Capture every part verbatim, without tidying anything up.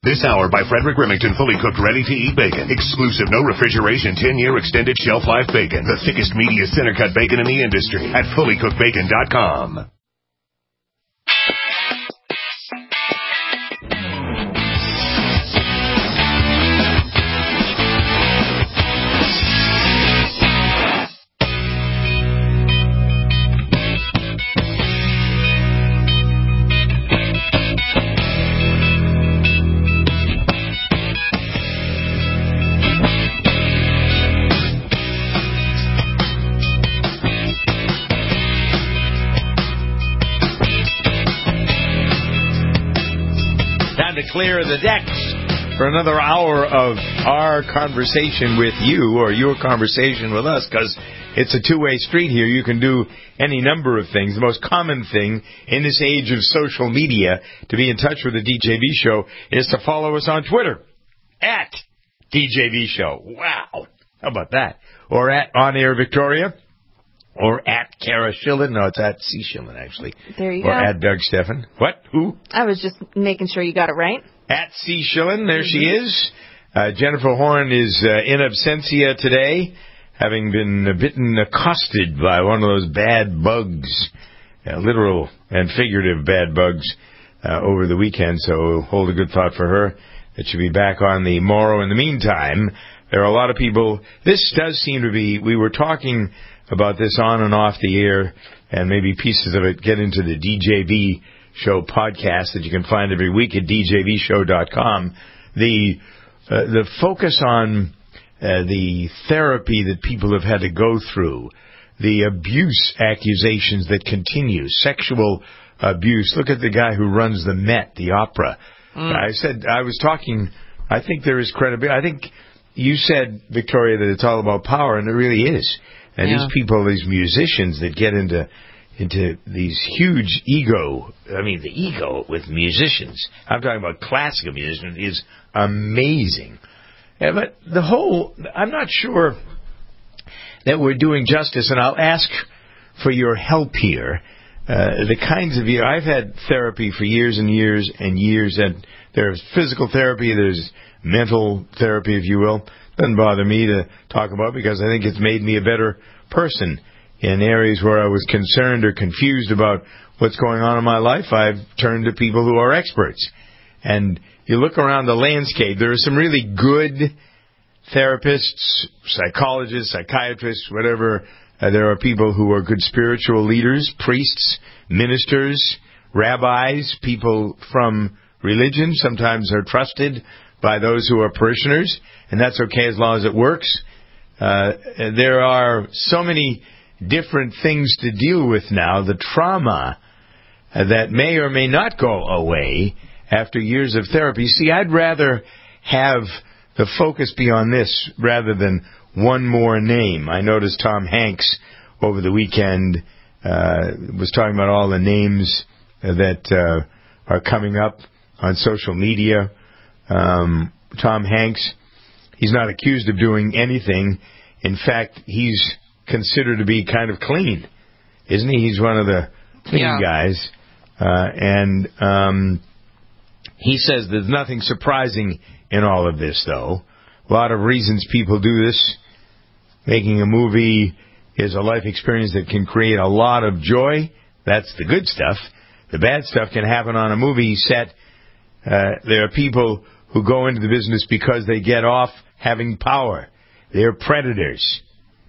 This hour by Frederick Remington, fully cooked, ready-to-eat bacon. Exclusive, no refrigeration, ten-year extended shelf life bacon. The thickest, meatiest, center-cut bacon in the industry at fully cooked bacon dot com. Clear the decks for another hour of our conversation with you, or your conversation with us, because it's a two-way street here. You can do any number of things. The most common thing in this age of social media to be in touch with the D J V Show is to follow us on Twitter, at D J V Show. Wow. How about that? Or at On Air Victoria. Or at Kara Schillen. No, it's at C. Schillen, actually. There you or go. Or at Doug Steffen. What? Who? I was just making sure you got it right. At C. Schillen. There mm-hmm. she is. Uh, Jennifer Horn is uh, in absentia today, having been bitten, accosted by one of those bad bugs, uh, literal and figurative bad bugs, uh, over the weekend. So hold a good thought for her. That she'll be back on the morrow. In the meantime, there are a lot of people. This does seem to be, we were talking about this on and off the air, and maybe pieces of it get into the D J V Show podcast that you can find every week at D J V show dot com. The uh, the focus on uh, the therapy that people have had to go through, the abuse accusations that continue, sexual abuse. Look at the guy who runs the Met, the opera. Mm. I said, I was talking, I think there is credibility. I think you said, Victoria, that it's all about power, and it really is. And yeah. these people, these musicians that get into into these huge ego, I mean, the ego with musicians, I'm talking about classical musicians, is amazing. Yeah, but the whole, I'm not sure that we're doing justice, and I'll ask for your help here. Uh, the kinds of, I've had therapy for years and years and years, and there's physical therapy, there's mental therapy, if you will. Doesn't bother me to talk about because I think it's made me a better person. In areas where I was concerned or confused about what's going on in my life, I've turned to people who are experts. And you look around the landscape, there are some really good therapists, psychologists, psychiatrists, whatever. Uh, there are people who are good spiritual leaders, priests, ministers, rabbis, people from religion, sometimes are trusted by those who are parishioners, and that's okay as long as it works. Uh, there are so many different things to deal with now. The trauma uh, that may or may not go away after years of therapy. See, I'd rather have the focus be on this rather than one more name. I noticed Tom Hanks over the weekend uh, was talking about all the names that uh, are coming up on social media. Um, Tom Hanks, he's not accused of doing anything. In fact, he's considered to be kind of clean, isn't he? He's one of the clean yeah. guys. Uh, and um, he says there's nothing surprising in all of this, though. A lot of reasons people do this. Making a movie is a life experience that can create a lot of joy. That's the good stuff. The bad stuff can happen on a movie set. Uh, there are people who go into the business because they get off having power. They're predators.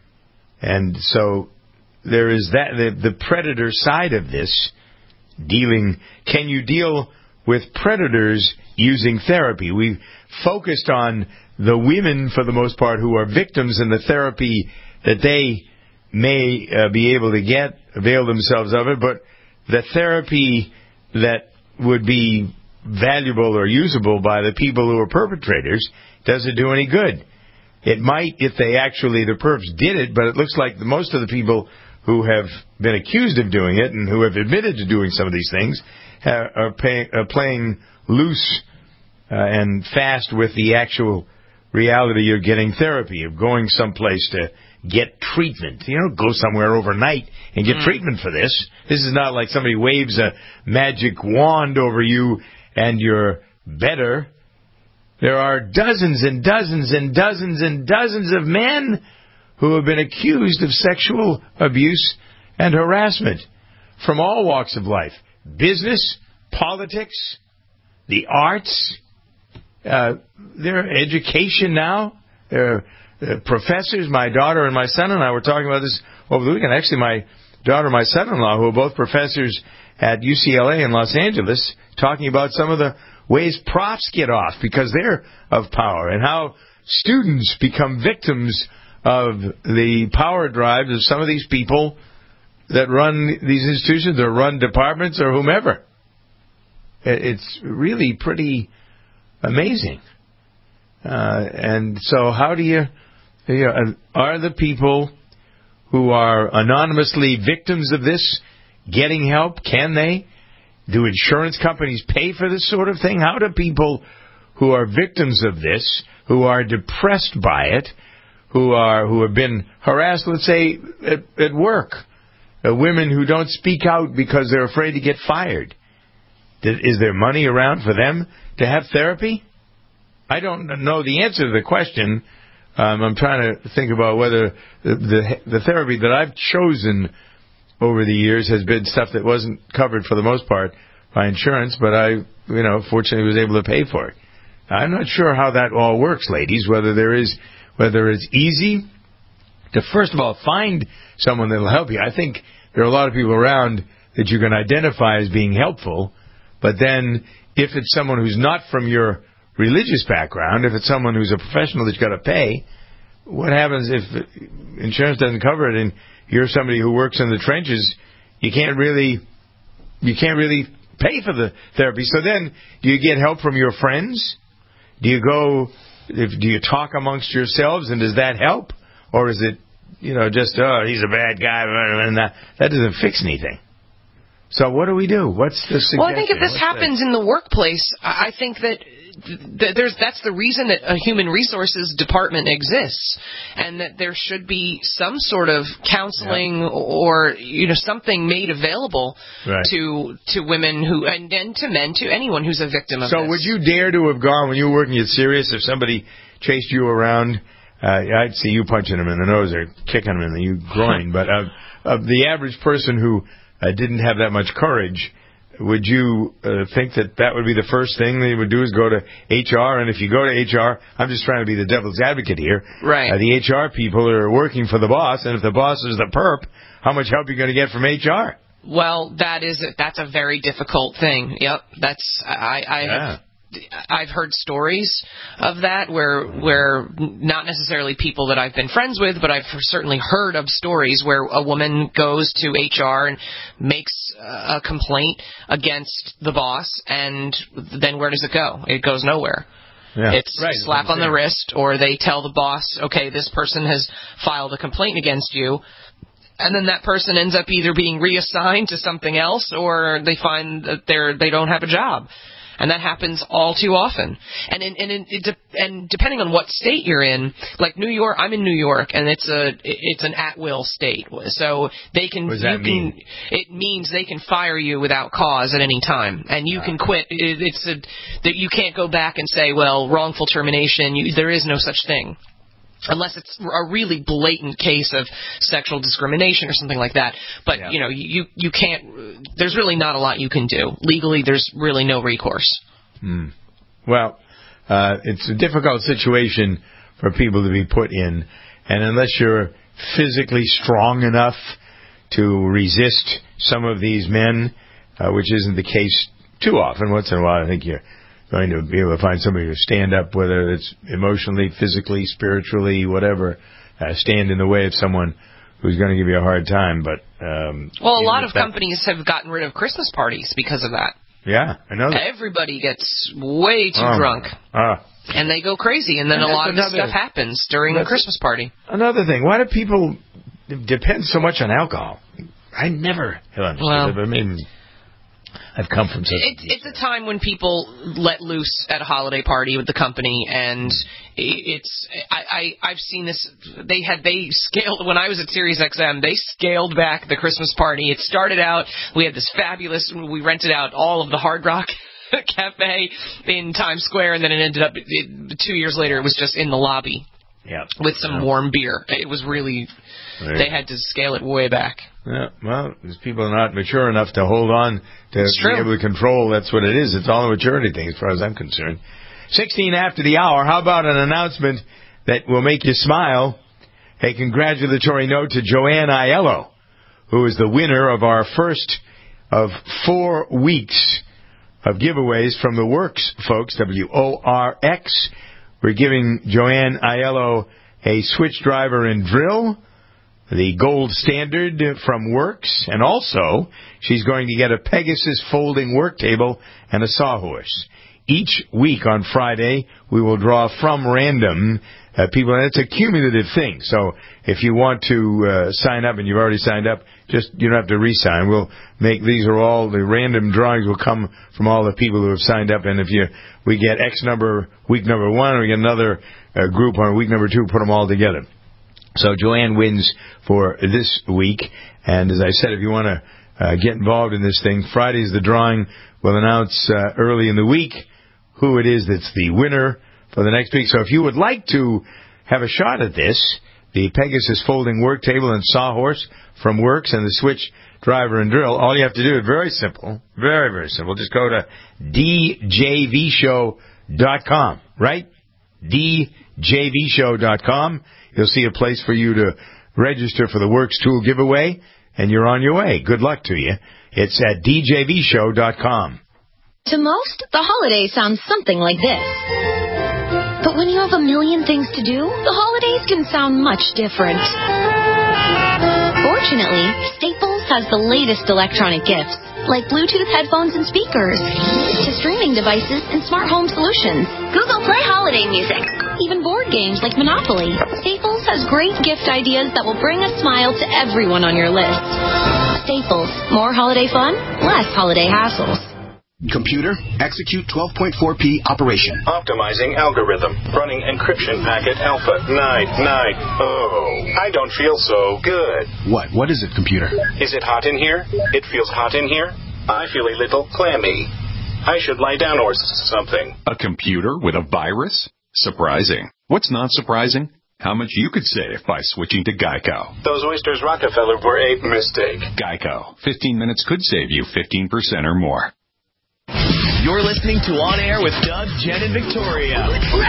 And so there is that, the, the predator side of this, dealing, can you deal with predators using therapy? We've focused on the women, for the most part, who are victims and the therapy that they may uh, be able to get, avail themselves of it, but the therapy that would be valuable or usable by the people who are perpetrators doesn't do any good. It might if they actually, the perps did it, but it looks like the, most of the people who have been accused of doing it and who have admitted to doing some of these things uh, are, pay, are playing loose uh, and fast with the actual reality of getting therapy, of going someplace to get treatment. You don't go somewhere overnight and get mm. treatment for this. This is not like somebody waves a magic wand over you and you're better. there are dozens and dozens and dozens and dozens of men who have been accused of sexual abuse and harassment from all walks of life. Business, politics, the arts, uh, their education now. Their uh, professors, my daughter and my son and I were talking about this over the weekend. Actually, my daughter and my son-in-law, who are both professors at U C L A in Los Angeles, talking about some of the ways profs get off because they're of power and how students become victims of the power drives of some of these people that run these institutions or run departments or whomever. It's really pretty amazing. Uh, and so how do you, you know, are the people who are anonymously victims of this getting help? Can they? Do insurance companies pay for this sort of thing? How do people who are victims of this, who are depressed by it, who are who have been harassed, let's say, at, at work, uh, women who don't speak out because they're afraid to get fired, is there money around for them to have therapy? I don't know the answer to the question. Um, I'm trying to think about whether the, the the therapy that I've chosen over the years has been stuff that wasn't covered for the most part by insurance, but I, you know, fortunately was able to pay for it. I'm not sure how that all works, ladies, whether there is, whether it's easy to, first of all, find someone that will help you. I think there are a lot of people around that you can identify as being helpful, but then if it's someone who's not from your religious background, if it's someone who's a professional that you've got to pay, what happens if insurance doesn't cover it and you're somebody who works in the trenches? You can't really, you can't really pay for the therapy. So then, do you get help from your friends? Do you go, if, do you talk amongst yourselves, and does that help? Or is it, you know, just, oh, he's a bad guy, and that, that doesn't fix anything. So what do we do? What's the suggestion? Well, I think if this What's happens that? in the workplace, I think that there's that's the reason that a human resources department exists, and that there should be some sort of counseling yeah. or you know something made available right. to to women who and, and to men, to anyone who's a victim of so this. So would you dare to have gone when you were working at Sirius if somebody chased you around? Uh, I'd see you punching them in the nose or kicking them in the groin, but uh, of the average person who uh, didn't have that much courage, would you uh, think that that would be the first thing they would do is go to H R? And if you go to H R, I'm just trying to be the devil's advocate here. Right. Uh, the H R people are working for the boss, and if the boss is the perp, how much help are you going to get from H R? Well, that is a, that's a very difficult thing. Yep, that's I. I yeah. have, I've heard stories of that where where not necessarily people that I've been friends with, but I've certainly heard of stories where a woman goes to H R and makes a complaint against the boss, and then where does it go? It goes nowhere. Yeah. It's right. a slap on the wrist, or they tell the boss, okay, this person has filed a complaint against you. And then that person ends up either being reassigned to something else, or they find that they're they don't have a job. And that happens all too often. And in, and in, it de- and depending on what state you're in, like New York, I'm in New York, and it's a it's an at-will state. So they can. What does that you mean? Can, it means they can fire you without cause at any time, and you ah. can quit. It, it's a that you can't go back and say, well, wrongful termination. You, there is no such thing. Unless it's a really blatant case of sexual discrimination or something like that. But, yeah. you know, you you can't – there's really not a lot you can do. Legally, there's really no recourse. Hmm. Well, uh, it's a difficult situation for people to be put in. And unless you're physically strong enough to resist some of these men, uh, which isn't the case too often, once in a while I think you're – going to be able to find somebody to stand up, whether it's emotionally, physically, spiritually, whatever, uh, stand in the way of someone who's going to give you a hard time. But um, well, a lot of that, companies have gotten rid of Christmas parties because of that. Yeah, I know that. Everybody gets way too oh, drunk, uh, and they go crazy, and then and a lot of another, stuff happens during the Christmas party. Another thing, why do people depend so much on alcohol? I never have understood well, it. I mean, I've come from such it's, it's a time when people let loose at a holiday party with the company, and it's I, I I've seen this. They had they scaled when I was at Sirius X M. They scaled back the Christmas party. It started out we had this fabulous. We rented out all of the Hard Rock cafe in Times Square, and then it ended up, it, two years later, it was just in the lobby. Yeah. With some yeah. warm beer. It was really, right. They had to scale it way back. Yeah, well, these people are not mature enough to hold on to it's be true. able to control. That's what it is. It's all a maturity thing as far as I'm concerned. sixteen after the hour, how about an announcement that will make you smile? A congratulatory note to Joanne Aiello, who is the winner of our first of four weeks of giveaways from the Works folks, W O R X. We're giving Joanne Aiello a switch driver and drill, the gold standard from Works, and also she's going to get a Pegasus folding work table and a sawhorse. Each week on Friday, we will draw from random uh, people, and it's a cumulative thing. So if you want to uh, sign up and you've already signed up, just you don't have to re-sign. We'll make these are all the random drawings will come from all the people who have signed up, and if you we get X number week number one, or we get another uh, group on week number two, put them all together. So Joanne wins for this week, and as I said, if you want to uh, get involved in this thing, Friday's the drawing. We'll announce uh, early in the week who it is that's the winner for the next week. So if you would like to have a shot at this, the Pegasus folding work table and sawhorse from Works and the switch driver and drill, all you have to do is very simple, very, very simple. Just go to D J V show dot com, right? D J V show dot com. You'll see a place for you to register for the Works tool giveaway, and you're on your way. Good luck to you. It's at D J V show dot com. To most, the holiday sounds something like this. But when you have a million things to do, the holidays can sound much different. Fortunately, Staples has the latest electronic gifts, like Bluetooth headphones and speakers, to streaming devices and smart home solutions. Google Play holiday music, even board games like Monopoly. Staples has great gift ideas that will bring a smile to everyone on your list. Staples, more holiday fun, less holiday hassles. Computer, execute twelve point four P operation. Optimizing algorithm. Running encryption packet alpha nine nine. Oh, I don't feel so good. What? What is it, computer? Is it hot in here? It feels hot in here. I feel a little clammy. I should lie down or something. A computer with a virus? Surprising. What's not surprising? How much you could save by switching to Geico. Those oysters Rockefeller were a mistake. Geico. fifteen minutes could save you fifteen percent or more. You're listening to On Air with Doug, Jen, and Victoria.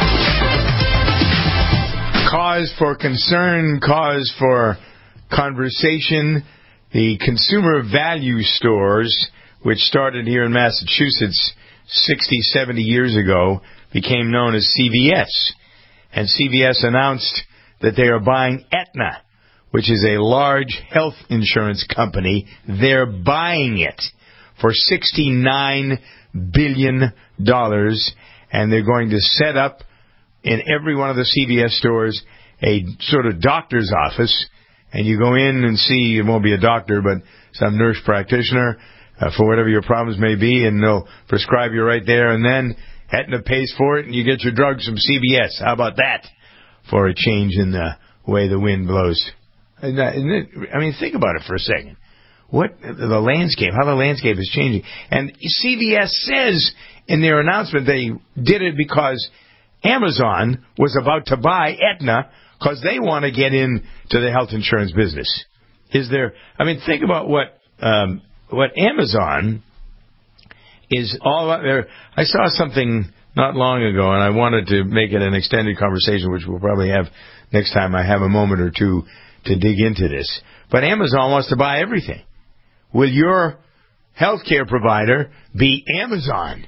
Cause for concern, cause for conversation. The consumer value stores, which started here in Massachusetts sixty, seventy years ago, became known as C V S. And C V S announced that they are buying Aetna, which is a large health insurance company. They're buying it for sixty-nine billion dollars, and they're going to set up in every one of the C V S stores a sort of doctor's office, and you go in and see, it won't be a doctor, but some nurse practitioner uh, for whatever your problems may be, and they'll prescribe you right there, and then Aetna pays for it, and you get your drugs from C V S. How about that for a change in the way the wind blows? Isn't that, isn't it, I mean, think about it for a second. What the landscape, how the landscape is changing. And C V S says in their announcement they did it because Amazon was about to buy Aetna because they want to get into the health insurance business. Is there, I mean, think about what um, what Amazon is all about there. I saw something not long ago, and I wanted to make it an extended conversation, which we'll probably have next time I have a moment or two to dig into this. But Amazon wants to buy everything. Will your healthcare provider be Amazon?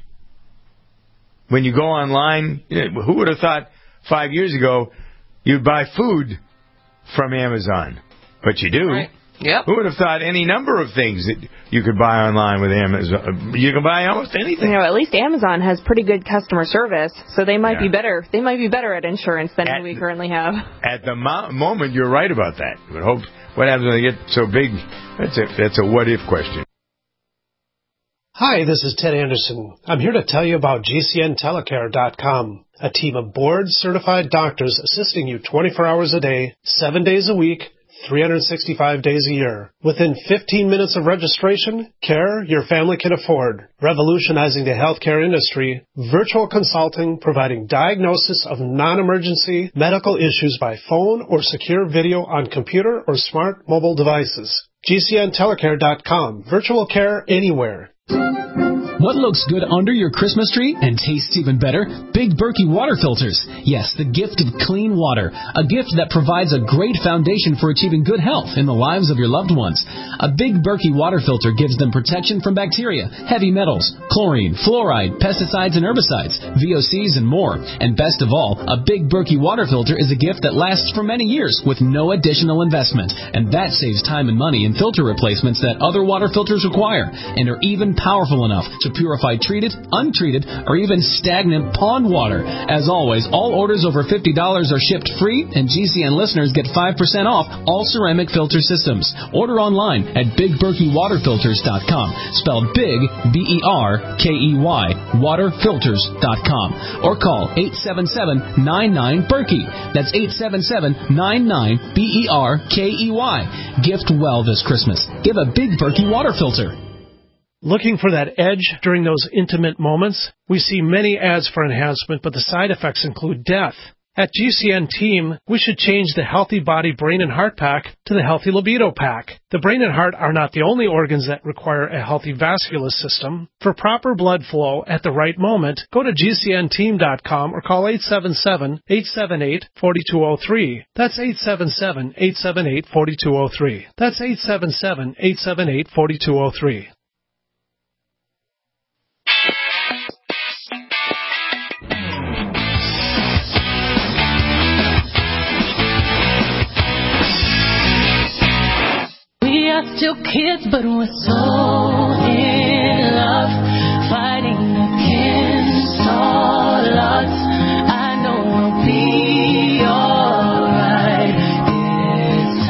When you go online, who would have thought five years ago you'd buy food from Amazon? But you do. Right. Yep. Who would have thought any number of things that you could buy online with Amazon? You can buy almost anything. You know, at least Amazon has pretty good customer service, so they might yeah. be better. They might be better at insurance than at we currently have. At the mo- moment, you're right about that. But hope what happens when they get so big? That's a that's a what if question. Hi, this is Ted Anderson. I'm here to tell you about G C N telecare dot com, a team of board-certified doctors assisting you twenty-four hours a day, seven days a week, three hundred sixty-five days a year. Within fifteen minutes of registration, care your family can afford. Revolutionizing the healthcare industry, virtual consulting providing diagnosis of non-emergency medical issues by phone or secure video on computer or smart mobile devices. G C N telecare dot com. Virtual care anywhere. What looks good under your Christmas tree and tastes even better? Big Berkey water filters. Yes, the gift of clean water. A gift that provides a great foundation for achieving good health in the lives of your loved ones. A Big Berkey water filter gives them protection from bacteria, heavy metals, chlorine, fluoride, pesticides and herbicides, V O Cs and more. And best of all, a Big Berkey water filter is a gift that lasts for many years with no additional investment. And that saves time and money in filter replacements that other water filters require and are even powerful enough to purify treated, untreated, or even stagnant pond water. As always, all orders over fifty dollars are shipped free, and G C N listeners get five percent off all ceramic filter systems. Order online at big berkey water filters dot com, spelled big, B E R K E Y, water filters dot com, or call eight seven seven, nine nine, Berkey. That's eight seven seven, nine nine, B E R K E Y. Gift well this Christmas. Give a Big Berkey water filter. Looking for that edge during those intimate moments? We see many ads for enhancement, but the side effects include death. At G C N Team, we should change the Healthy Body Brain and Heart Pack to the Healthy Libido Pack. The brain and heart are not the only organs that require a healthy vascular system. For proper blood flow at the right moment, go to G C N team dot com or call eight seven seven, eight seven eight, four two zero three. That's eight seven seven, eight seven eight, four two zero three. That's eight seven seven, eight seven eight, four two zero three. Still kids, but we're so in love, fighting against all odds. I know we'll be alright this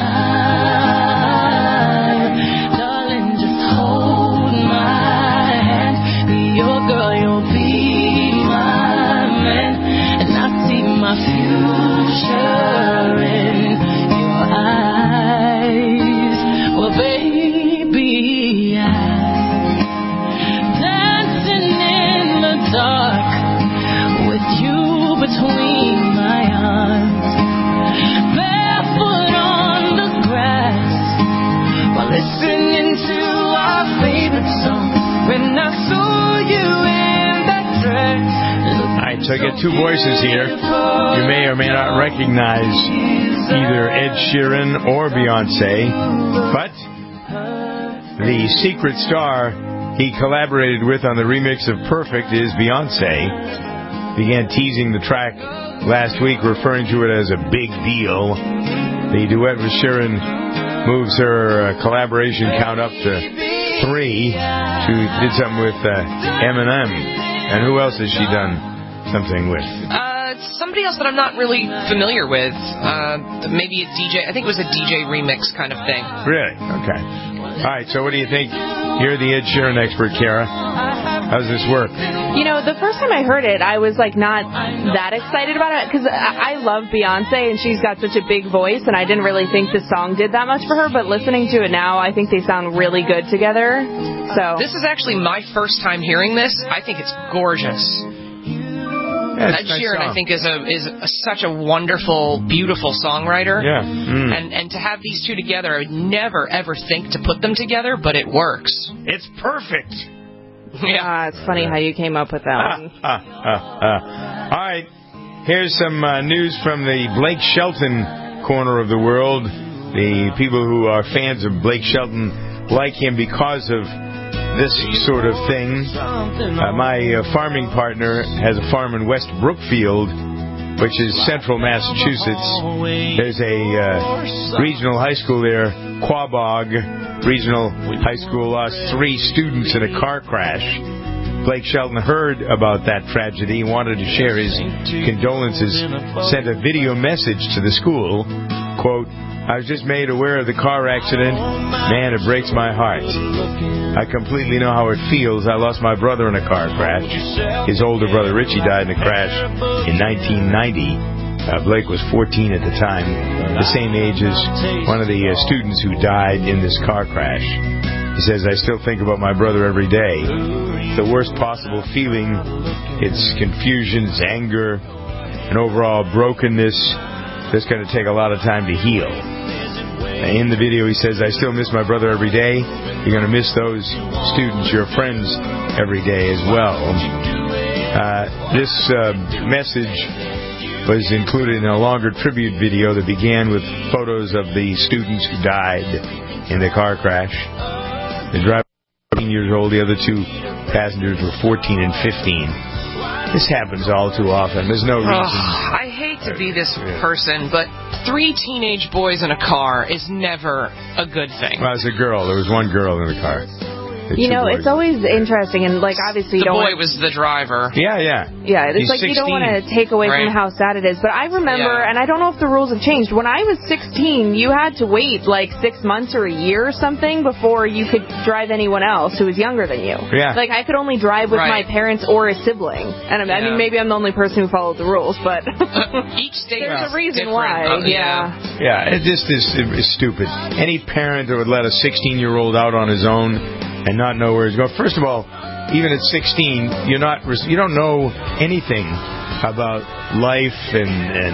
time. Darling, just hold my hand. Be your girl, you'll be my man. And I see my future in your eyes. Well, baby, I'm dancing in the dark with you between my arms, barefoot on the grass while listening to our favorite song. When I saw you in that dress. All right, so I get two voices here. You may or may not recognize either Ed Sheeran or Beyonce, but the secret star he collaborated with on the remix of Perfect is Beyonce. Began teasing the track last week, referring to it as a big deal. The duet with Sheeran moves her uh, collaboration count up to three. She did something with uh, Eminem. And who else has she done something with? Uh, somebody else that I'm not really familiar with. Uh, maybe a D J. I think it was a D J remix kind of thing. Really? Okay. All right, so what do you think? You're the Ed Sheeran expert, Kara. How does this work? You know, the first time I heard it, I was, like, not that excited about it, because I-, I love Beyonce, and she's got such a big voice, and I didn't really think the song did that much for her, but listening to it now, I think they sound really good together. So this is actually my first time hearing this. I think it's gorgeous. Yeah, Ed Sheeran, nice I think, is a is a, such a wonderful, beautiful songwriter. Yeah. Mm. And and to have these two together, I would never ever think to put them together, but it works. It's perfect. Yeah, uh, it's funny how you came up with that ah, one. Ah, ah, ah. All right, here's some uh, news from the Blake Shelton corner of the world. The people who are fans of Blake Shelton like him because of this sort of thing. Uh, my uh, farming partner has a farm in West Brookfield, which is central Massachusetts. There's a uh, regional high school there, Quabog Regional High School, lost three students in a car crash. Blake Shelton heard about that tragedy, wanted to share his condolences, sent a video message to the school, quote, I was just made aware of the car accident. Man, it breaks my heart. I completely know how it feels. I lost my brother in a car crash. His older brother, Richie, died in a crash in nineteen ninety. Uh, Blake was fourteen at the time, the same age as one of the uh, students who died in this car crash. He says, I still think about my brother every day. The worst possible feeling. It's confusion, it's anger, and overall brokenness that's going to take a lot of time to heal. In the video, he says, I still miss my brother every day. You're going to miss those students, your friends, every day as well. Uh, this uh, message was included in a longer tribute video that began with photos of the students who died in the car crash. The driver was fourteen years old. The other two passengers were fourteen and fifteen. This happens all too often. There's no reason. Oh, I hate to be this person, but three teenage boys in a car is never a good thing. Well, it was a girl. There was one girl in the car. You know, it's always interesting, and, like, obviously you the don't boy want... was the driver. Yeah, yeah. Yeah, it's He's like you don't sixteen. want to take away Right. from how sad it is. But I remember, Yeah. and I don't know if the rules have changed, when I was sixteen, you had to wait, like, six months or a year or something before you could drive anyone else who was younger than you. Yeah. Like, I could only drive with Right. my parents or a sibling. And I Yeah. mean, maybe I'm the only person who followed the rules, but... Each state There's is a reason different. why, Uh, yeah. Yeah, it just is, is stupid. Any parent that would let a sixteen-year-old out on his own and not know where he's going. First of all, even at sixteen, you're not you don't know anything about life, and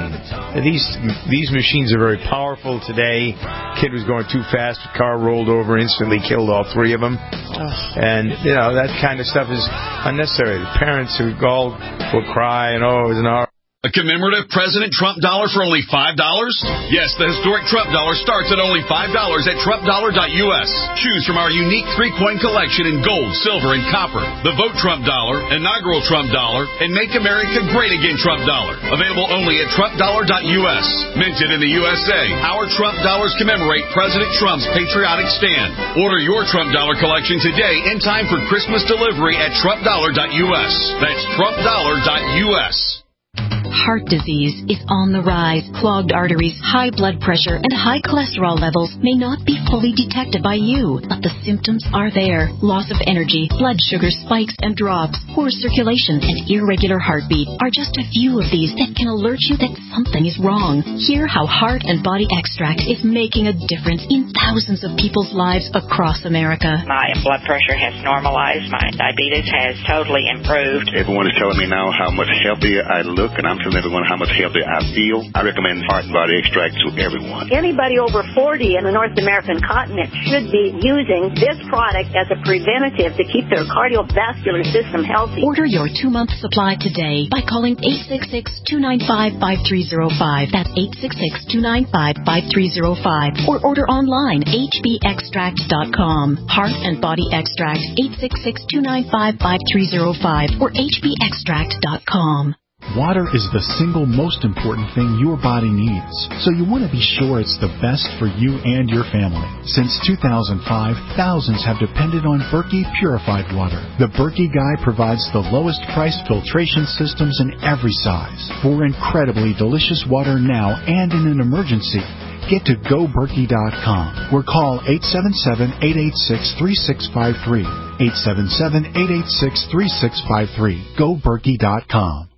and these these machines are very powerful today. Kid was going too fast, the car rolled over, instantly killed all three of them. And you know that kind of stuff is unnecessary. The parents who all will cry and oh, it was an hour. A commemorative President Trump dollar for only five dollars? Yes, the historic Trump dollar starts at only five dollars at trump dollar dot U S. Choose from our unique three-coin collection in gold, silver, and copper. The Vote Trump dollar, inaugural Trump dollar, and Make America Great Again Trump dollar. Available only at trump dollar dot U S. Minted in the U S A, our Trump dollars commemorate President Trump's patriotic stand. Order your Trump dollar collection today in time for Christmas delivery at trump dollar dot U S. That's trump dollar dot U S. Heart disease is on the rise. Clogged arteries, high blood pressure, and high cholesterol levels may not be fully detected by you, but the symptoms are there. Loss of energy, blood sugar spikes and drops, poor circulation, and irregular heartbeat are just a few of these that can alert you that something is wrong. Hear how Heart and Body Extract is making a difference in thousands of people's lives across America. My blood pressure has normalized. My diabetes has totally improved. Everyone is telling me now how much healthier I look, and I'm telling everyone how much healthier I feel. I recommend Heart and Body Extract to everyone. Anybody over forty in the North American continent should be using this product as a preventative to keep their cardiovascular system healthy. Order your two-month supply today by calling eight six six, two nine five, five three zero five. That's eight six six, two nine five, five three zero five. Or order online, h b extract dot com. Heart and Body Extract, eight six six, two nine five, five three zero five or h b extract dot com. Water is the single most important thing your body needs, so you want to be sure it's the best for you and your family. Since two thousand five, thousands have depended on Berkey purified water. The Berkey Guy provides the lowest priced filtration systems in every size for incredibly delicious water now and in an emergency. Get to go berkey dot com or call eight seven seven, eight eight six, three six five three. eight seven seven, eight eight six, three six five three. go berkey dot com.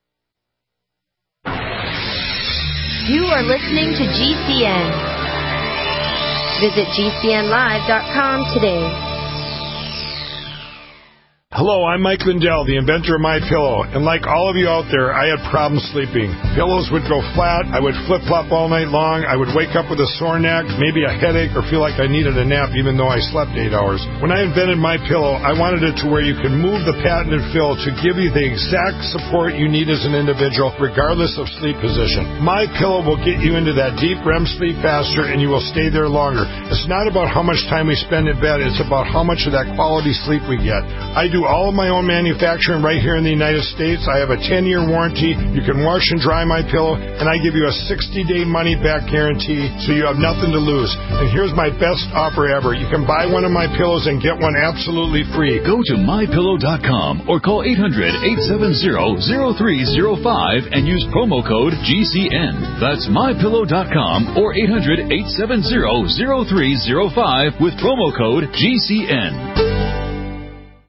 You are listening to G C N. Visit G C N live dot com today. Hello, I'm Mike Lindell, the inventor of MyPillow, and like all of you out there, I had problems sleeping. Pillows would go flat, I would flip-flop all night long, I would wake up with a sore neck, maybe a headache, or feel like I needed a nap even though I slept eight hours. When I invented MyPillow, I wanted it to where you can move the patented fill to give you the exact support you need as an individual, regardless of sleep position. MyPillow will get you into that deep R E M sleep faster, and you will stay there longer. It's not about how much time we spend in bed, it's about how much of that quality sleep we get. I do all of my own manufacturing right here in the United States. I have a ten-year warranty. You can wash and dry my pillow, and I give you a sixty-day money-back guarantee, so you have nothing to lose. And here's my best offer ever. You can buy one of my pillows and get one absolutely free. Go to my pillow dot com or call eight hundred, eight seven zero, zero three zero five and use promo code G C N. That's my pillow dot com or eight hundred, eight seven zero, zero three zero five with promo code G C N.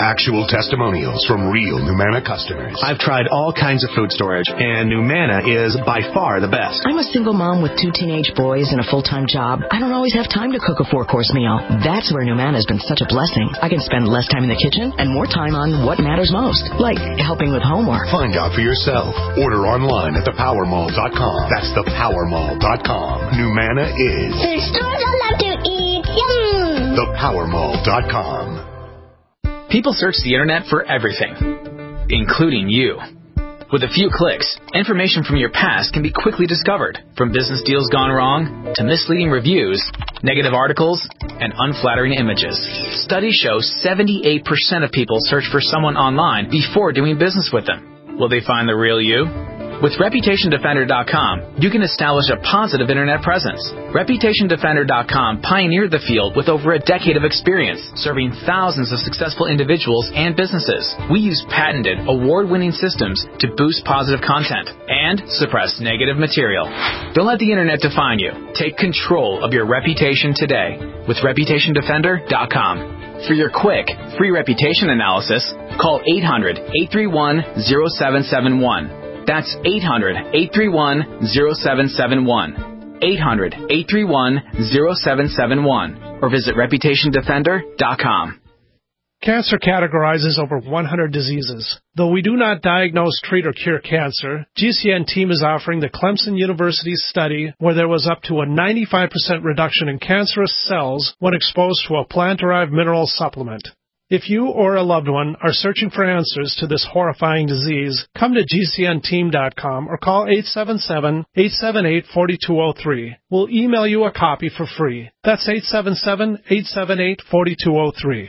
actual testimonials from real Numanna customers. I've tried all kinds of food storage, and Numanna is by far the best. I'm a single mom with two teenage boys and a full-time job. I don't always have time to cook a four-course meal. That's where Numanna has been such a blessing. I can spend less time in the kitchen and more time on what matters most, like helping with homework. Find out for yourself. Order online at the power mall dot com. That's the power mall dot com. Numanna is the stores I love to eat. Yum! the power mall dot com. People search the internet for everything, including you. With a few clicks, information from your past can be quickly discovered, from business deals gone wrong to misleading reviews, negative articles, and unflattering images. Studies show seventy-eight percent of people search for someone online before doing business with them. Will they find the real you? With Reputation Defender dot com, you can establish a positive internet presence. Reputation Defender dot com pioneered the field with over a decade of experience, serving thousands of successful individuals and businesses. We use patented, award-winning systems to boost positive content and suppress negative material. Don't let the internet define you. Take control of your reputation today with Reputation Defender dot com. For your quick, free reputation analysis, call eight hundred, eight three one, zero seven seven one. That's eight hundred, eight three one, zero seven seven one. eight hundred, eight three one, zero seven seven one. Or visit Reputation Defender dot com. Cancer categorizes over one hundred diseases. Though we do not diagnose, treat, or cure cancer, G C N team is offering the Clemson University study where there was up to a ninety-five percent reduction in cancerous cells when exposed to a plant-derived mineral supplement. If you or a loved one are searching for answers to this horrifying disease, come to G C N team dot com or call eight seven seven, eight seven eight, four two zero three. We'll email you a copy for free. That's eight seven seven, eight seven eight, four two zero three.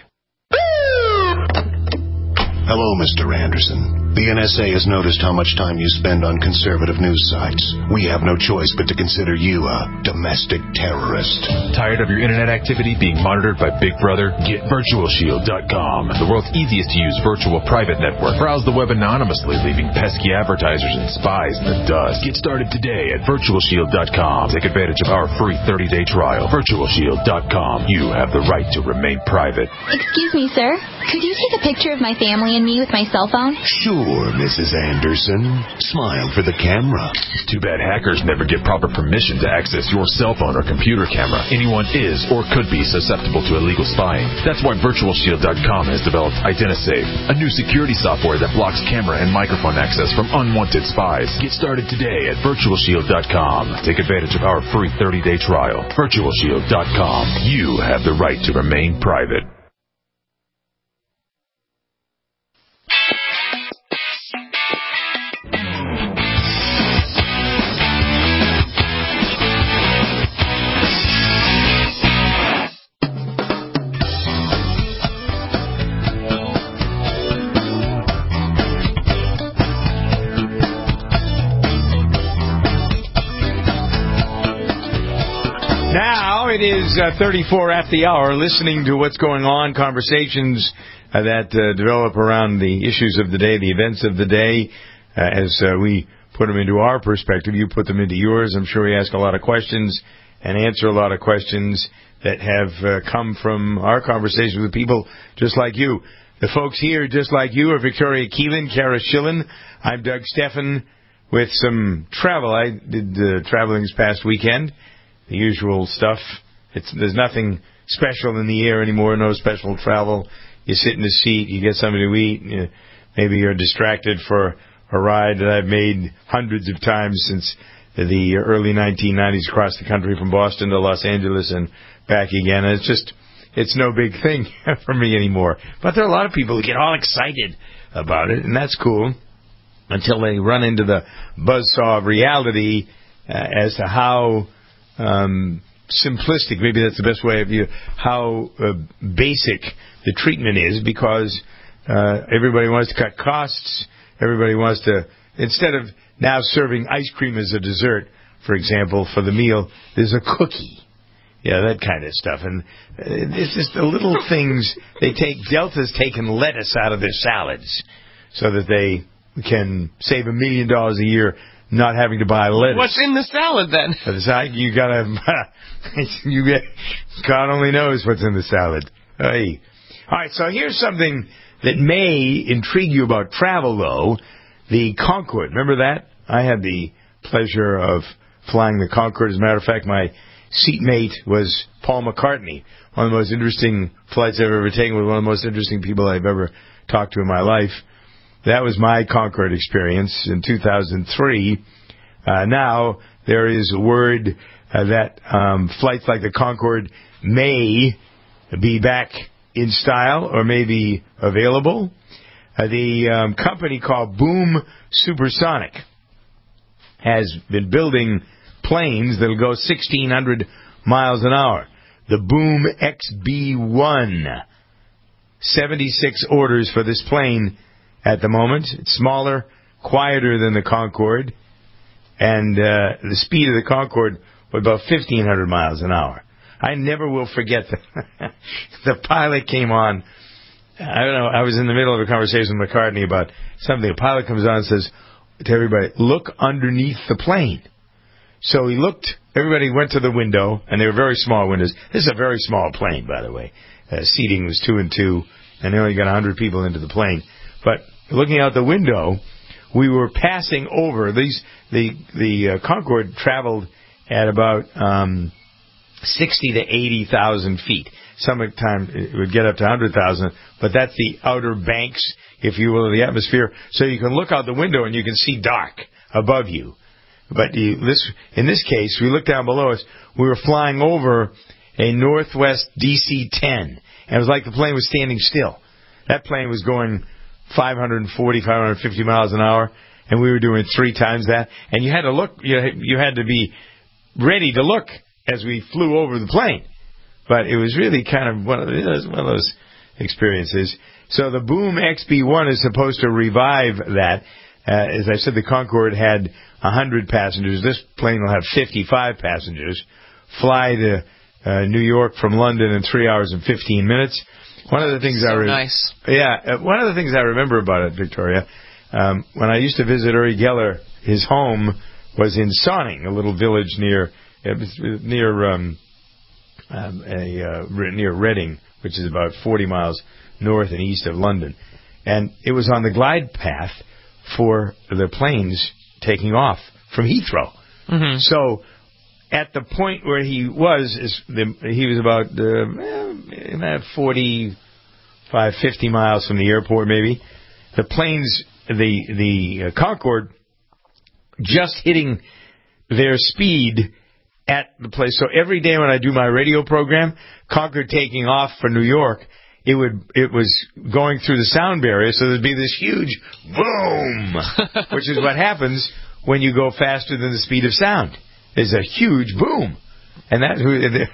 Hello, Mister Anderson. The N S A has noticed how much time you spend on conservative news sites. We have no choice but to consider you a domestic terrorist. Tired of your internet activity being monitored by Big Brother? Get Virtual Shield dot com, the world's easiest to use virtual private network. Browse the web anonymously, leaving pesky advertisers and spies in the dust. Get started today at Virtual Shield dot com. Take advantage of our free thirty-day trial. Virtual Shield dot com. You have the right to remain private. Excuse me, sir. Could you take a picture of my family and me with my cell phone? Sure, Missus Anderson. Smile for the camera. Too bad hackers never get proper permission to access your cell phone or computer camera. Anyone is or could be susceptible to illegal spying. That's why Virtual Shield dot com has developed IdentiSafe, a new security software that blocks camera and microphone access from unwanted spies. Get started today at Virtual Shield dot com. Take advantage of our free thirty-day trial. Virtual Shield dot com. You have the right to remain private. It is uh, thirty-four at the hour, listening to what's going on, conversations uh, that uh, develop around the issues of the day, the events of the day, uh, as uh, we put them into our perspective. You put them into yours. I'm sure we ask a lot of questions and answer a lot of questions that have uh, come from our conversations with people just like you. The folks here, just like you, are Victoria Keelan, Kara Schillen. I'm Doug Steffen with some travel. I did uh, traveling this past weekend. The usual stuff. It's, there's nothing special in the air anymore, no special travel. You sit in the seat, you get something to eat, you, maybe you're distracted for a ride that I've made hundreds of times since the early nineteen nineties across the country from Boston to Los Angeles and back again. And it's just, it's no big thing for me anymore. But there are a lot of people who get all excited about it, and that's cool until they run into the buzzsaw of reality uh, as to how Um, simplistic, maybe that's the best way of view, how uh, basic the treatment is, because uh, everybody wants to cut costs. Everybody wants to, instead of now serving ice cream as a dessert, for example, for the meal, there's a cookie. Yeah, that kind of stuff. And uh, it's just the little things. They take, Delta's taken lettuce out of their salads so that they can save a million dollars a year not having to buy lettuce. What's in the salad then? The side, you gotta, you get, God only knows what's in the salad. Hey. All right, so here's something that may intrigue you about travel, though, the Concorde. Remember that? I had the pleasure of flying the Concorde. As a matter of fact, my seatmate was Paul McCartney. One of the most interesting flights I've ever taken with one of the most interesting people I've ever talked to in my life. That was my Concorde experience in two thousand three. Uh, now, there is a word uh, that um, flights like the Concorde may be back in style or may be available. Uh, the um, company called Boom Supersonic has been building planes that will go sixteen hundred miles an hour. The Boom X B one. seventy-six orders for this plane at the moment. It's smaller, quieter than the Concorde, and uh, the speed of the Concorde was about fifteen hundred miles an hour. I never will forget the, the pilot came on. I don't know, I was in the middle of a conversation with McCartney about something. The pilot comes on and says to everybody, look underneath the plane. So he looked, everybody went to the window, and they were very small windows. This is a very small plane, by the way. Uh, seating was two and two, and they only got one hundred people into the plane. But looking out the window, we were passing over. These The, the uh, Concorde traveled at about um, sixty to eighty thousand feet. Sometimes it would get up to one hundred thousand, but that's the outer banks, if you will, of the atmosphere. So you can look out the window and you can see dark above you. But you, this, in this case, we looked down below us. We were flying over a Northwest D C ten, and it was like the plane was standing still. That plane was going five forty, five fifty miles an hour, and we were doing three times that. And you had to look, you you had to be ready to look as we flew over the plane. But it was really kind of one of those, one of those experiences. So the Boom X B one is supposed to revive that. Uh, as I said, the Concorde had one hundred passengers. This plane will have fifty-five passengers. Fly to uh, New York from London in three hours and fifteen minutes. One of the things so I re- nice. Yeah, uh, one of the things I remember about it, Victoria, um, when I used to visit Uri Geller, his home was in Sonning, a little village near uh, near um, um, a uh, near Reading, which is about forty miles north and east of London, and it was on the glide path for the planes taking off from Heathrow. Mm-hmm. So at the point where he was, is the, he was about uh, forty-five, fifty miles from the airport, maybe. The planes, the the uh, Concorde, just hitting their speed at the place. So every day when I do my radio program, Concorde taking off for New York, it would it was going through the sound barrier, so there'd be this huge boom, which is what happens when you go faster than the speed of sound. There's a huge boom, and that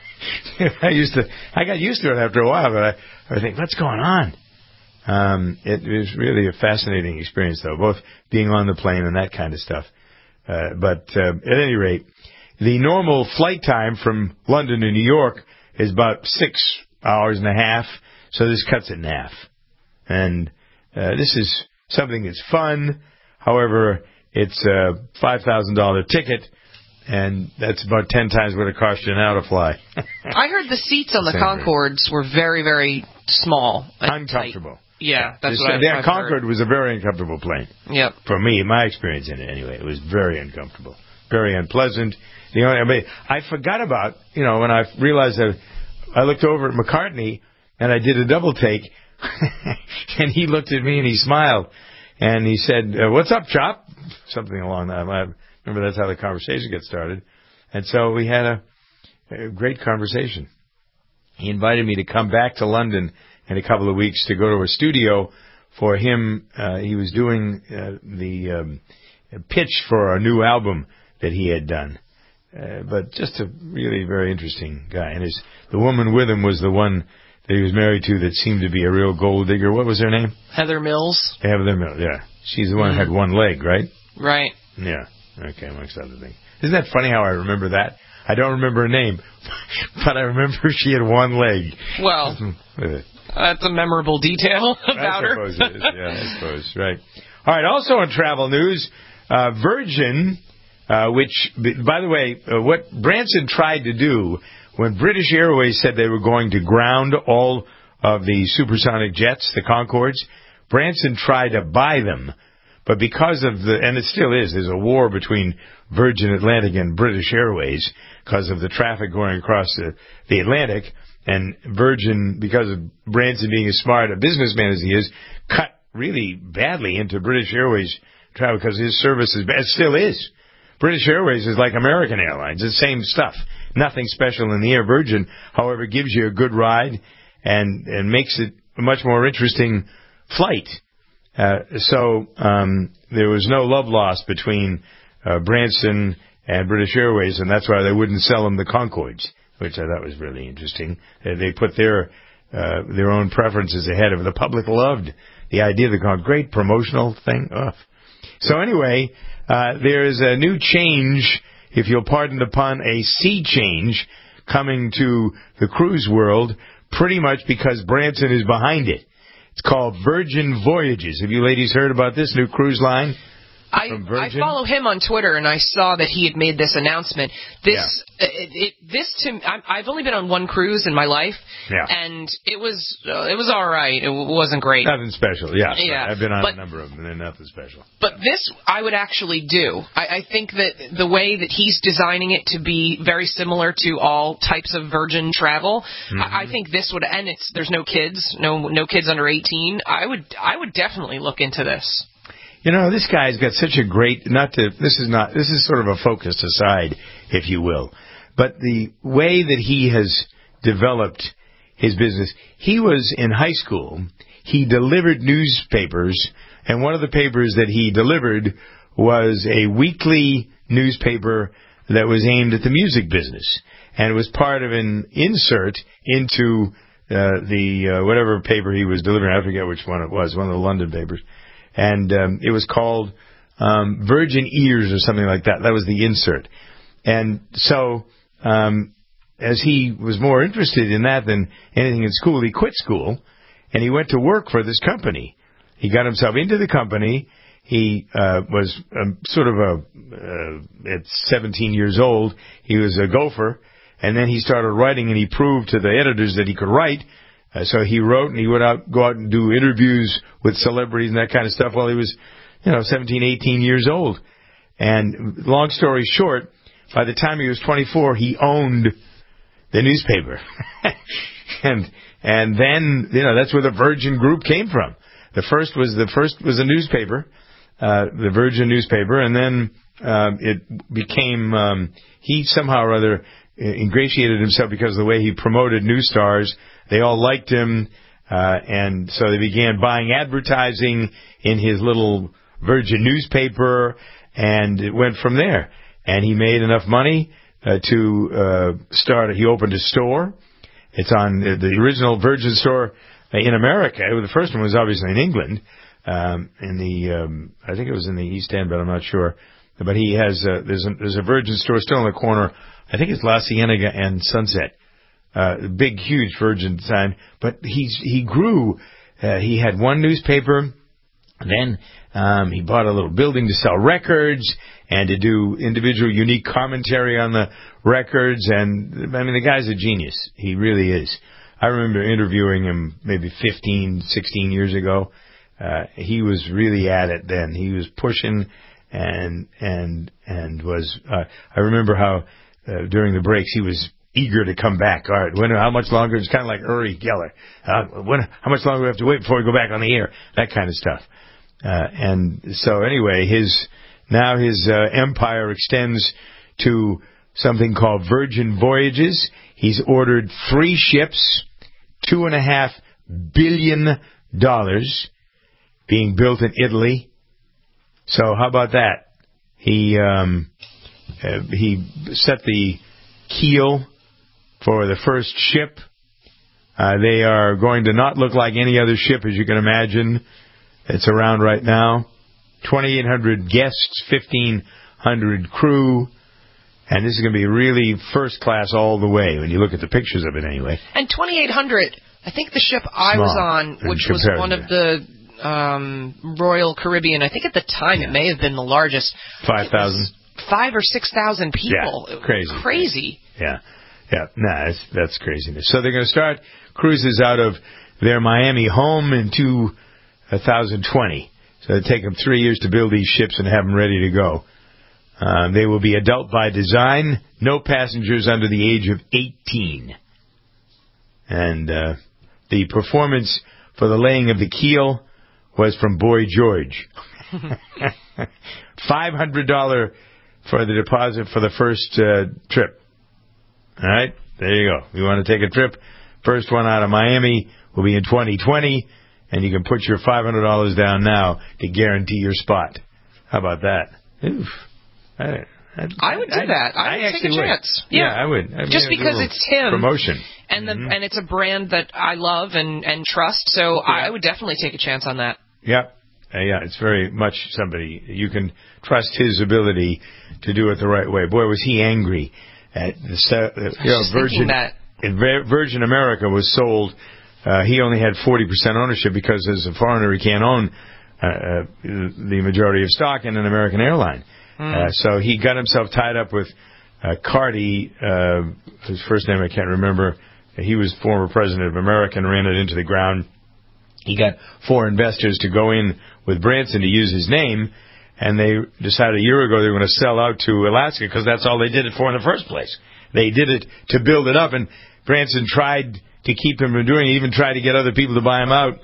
I used to I got used to it after a while, but I, I think, what's going on? Um, it was really a fascinating experience, though, both being on the plane and that kind of stuff. Uh, but uh, at any rate, the normal flight time from London to New York is about six hours and a half, so this cuts it in half. And uh, this is something that's fun. However, it's a five thousand dollars ticket, and that's about ten times what it costs you now to fly. I heard the seats on the Same Concordes were very, very small. Uncomfortable. Tight. Yeah, that's this, what I, That I've Concorde heard. was a very uncomfortable plane. Yep. For me, my experience in it anyway, it was very uncomfortable, very unpleasant. You know, I mean, I forgot about, you know, when I realized that I looked over at McCartney and I did a double take, and he looked at me and he smiled, and he said, uh, "What's up, Chop?" Something along that line. I remember that's how the conversation got started, and so we had a, a great conversation. He invited me to come back to London in a couple of weeks to go to a studio for him. Uh, he was doing uh, the um, pitch for a new album that he had done. Uh, but just a really very interesting guy. And his, the woman with him was the one that he was married to that seemed to be a real gold digger. What was her name? Heather Mills. Heather Mills, yeah. She's the one Mm-hmm. that had one leg, right? Right. Yeah. Okay, amongst other things. Isn't that funny how I remember that? I don't remember her name, but I remember she had one leg. Well, that's a memorable detail about I her. suppose it is. Yeah, I suppose. Right. All right, also in travel news, uh, Virgin... Uh, which, by the way, uh, what Branson tried to do when British Airways said they were going to ground all of the supersonic jets, the Concords. Branson tried to buy them, but because of the, and it still is, there's a war between Virgin Atlantic and British Airways because of the traffic going across the, the Atlantic, and Virgin, because of Branson being as smart a businessman as he is, cut really badly into British Airways travel because his service is bad. It still is. British Airways is like American Airlines. It's the same stuff. Nothing special in the air. Virgin, however, gives you a good ride and, and makes it a much more interesting flight. Uh, so um, there was no love lost between uh, Branson and British Airways, and that's why they wouldn't sell them the Concords, which I thought was really interesting. Uh, they put their uh, their own preferences ahead of it. The public loved the idea of the Concorde. Great promotional thing. Ugh. So anyway, uh, there is a new change, if you'll pardon the pun, a sea change coming to the cruise world, pretty much because Branson is behind it. It's called Virgin Voyages. Have you ladies heard about this new cruise line? I, I follow him on Twitter, and I saw that he had made this announcement. This, yeah. it, it, this to I'm, I've only been on one cruise in my life, yeah. and it was uh, it was all right. It wasn't great. Nothing special, yeah. yeah. I've been on but, a number of them, and they're nothing special. But this I would actually do. I, I think that the way that he's designing it to be very similar to all types of Virgin travel, mm-hmm. I, I think this would, and it's there's no kids, no no kids under eighteen. I would I would definitely look into this. You know, this guy's got such a great, not to, this is not, this is sort of a focused aside, if you will, but the way that he has developed his business, he was in high school, he delivered newspapers, and one of the papers that he delivered was a weekly newspaper that was aimed at the music business, and it was part of an insert into uh, the, uh, whatever paper he was delivering, I forget which one it was, one of the London papers. And um, it was called um, Virgin Ears or something like that. That was the insert. And so um, as he was more interested in that than anything in school, he quit school, and he went to work for this company. He got himself into the company. He uh, was um, sort of a, uh, at seventeen years old, he was a gopher, and then he started writing, and he proved to the editors that he could write. Uh, so he wrote, and he would out, go out and do interviews with celebrities and that kind of stuff while he was, you know, seventeen, eighteen years old. And long story short, by the time he was twenty-four, he owned the newspaper. and and then, you know, that's where the Virgin Group came from. The first was the first was a newspaper, uh, the Virgin newspaper, and then um, it became um, he somehow or other ingratiated himself because of the way he promoted new stars. They all liked him, uh, and so they began buying advertising in his little Virgin newspaper, and it went from there. And he made enough money uh, to uh, start. He opened a store. It's on the, the original Virgin store in America. The first one was obviously in England, um, in the um, I think it was in the East End, but I'm not sure. But he has a, there's a, there's a Virgin store still in the corner. I think it's La Cienega and Sunset. Uh, big, huge Virgin sign, but he's, he grew, uh, he had one newspaper, then, um, he bought a little building to sell records, and to do individual unique commentary on the records, and, I mean, the guy's a genius. He really is. I remember interviewing him maybe fifteen, sixteen years ago. Uh, he was really at it then. He was pushing, and, and, and was, uh, I remember how, uh, during the breaks he was eager to come back. All right, when, how much longer? It's kind of like Uri Geller. Uh, when, how much longer do we have to wait before we go back on the air? That kind of stuff. Uh, and so anyway, his now his uh, empire extends to something called Virgin Voyages. He's ordered three ships, two and a half billion dollars, being built in Italy. So how about that? He um, uh, he set the keel for the first ship. Uh, they are going to not look like any other ship, as you can imagine. It's around right now. twenty-eight hundred guests, fifteen hundred crew. And this is going to be really first class all the way, when you look at the pictures of it anyway. And twenty-eight hundred, I think the ship I Small, was on, which was one of the um, Royal Caribbean, I think at the time yeah. it may have been the largest. five thousand. Five or six thousand people. Yeah, crazy. Crazy. Yeah. Yeah, nah, that's, that's craziness. So they're going to start cruises out of their Miami home in two thousand twenty. So it'll take them three years to build these ships and have them ready to go. Uh, they will be adult by design, no passengers under the age of eighteen. And uh, the performance for the laying of the keel was from Boy George. five hundred dollars for the deposit for the first uh, trip. All right, there you go. You want to take a trip? First one out of Miami will be in twenty twenty, and you can put your five hundred dollars down now to guarantee your spot. How about that? Oof. I, I'd, I would do I'd, that. I, I would actually take a would. chance. Yeah, Yeah, I would. I mean, just I'd do a because little it's him. Promotion. And the mm-hmm. and it's a brand that I love and, and trust, so yeah. I would definitely take a chance on that. Yeah. Uh, yeah, it's very much somebody you can trust his ability to do it the right way. Boy, was he angry at the uh, you know, Virgin that. Virgin America was sold. Uh, he only had forty percent ownership because as a foreigner he can't own uh, uh, the majority of stock in an American airline. Mm. Uh, so he got himself tied up with uh, Carty, uh, his first name I can't remember. He was former president of America and ran it into the ground. He got four investors to go in with Branson to use his name, and they decided a year ago they were going to sell out to Alaska because that's all they did it for in the first place. They did it to build it up, and Branson tried to keep him from doing it, even tried to get other people to buy him out.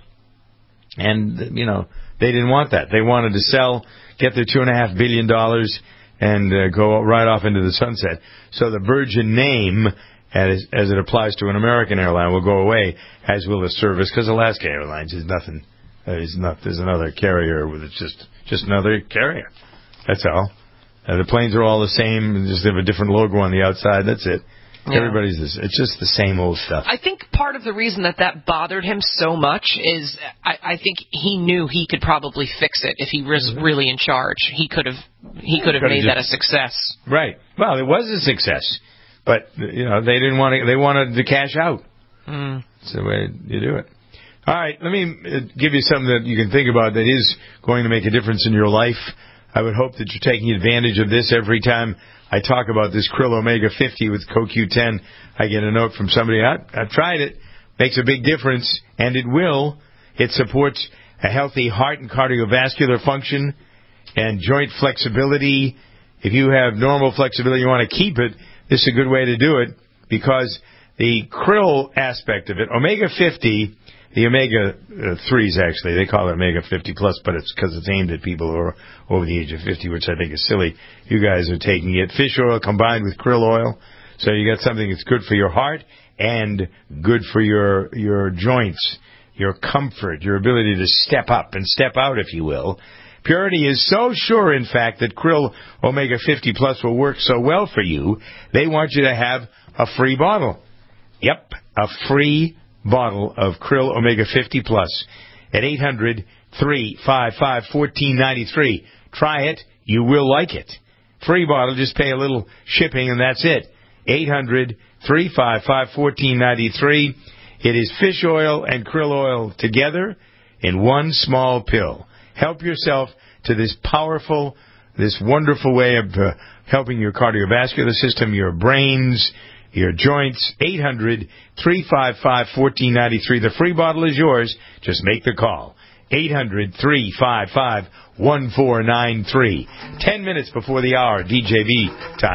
And, you know, they didn't want that. They wanted to sell, get their two point five billion dollars, and uh, go right off into the sunset. So the Virgin name, as, as it applies to an American airline, will go away, as will the service, because Alaska Airlines is nothing. Uh, is not, there's another carrier with it's just just another carrier. That's all. Uh, the planes are all the same, just have a different logo on the outside. That's it. Yeah. Everybody's this. It's just the same old stuff. I think part of the reason that that bothered him so much is I, I think he knew he could probably fix it if he was mm-hmm. really in charge. He could have he could have made just, that a success. Right. Well, it was a success, but you know they didn't want to. They wanted to cash out. Mm. That's the way you do it. All right. Let me give you something that you can think about that is going to make a difference in your life. I would hope that you're taking advantage of this every time I talk about this Krill Omega fifty with Co Q ten. I get a note from somebody, I, I've tried it, makes a big difference, and it will. It supports a healthy heart and cardiovascular function and joint flexibility. If you have normal flexibility, you want to keep it, this is a good way to do it because the krill aspect of it, Omega fifty, the Omega threes, actually, they call it Omega fifty plus, but it's because it's aimed at people who are over the age of fifty, which I think is silly. You guys are taking it. Fish oil combined with krill oil. So you got something that's good for your heart and good for your your joints, your comfort, your ability to step up and step out, if you will. Purity is so sure, in fact, that Krill Omega fifty plus will work so well for you, they want you to have a free bottle. Yep, a free bottle of Krill Omega fifty plus at eight hundred, three five five, one four nine three. Try it. You will like it. Free bottle. Just pay a little shipping and that's it. eight hundred, three five five, one four nine three. It is fish oil and krill oil together in one small pill. Help yourself to this powerful, this wonderful way of uh, helping your cardiovascular system, your brains, your joints. eight hundred, three five five, one four nine three. The free bottle is yours. Just make the call. eight hundred, three five five, one four nine three. Ten minutes before the hour, D J V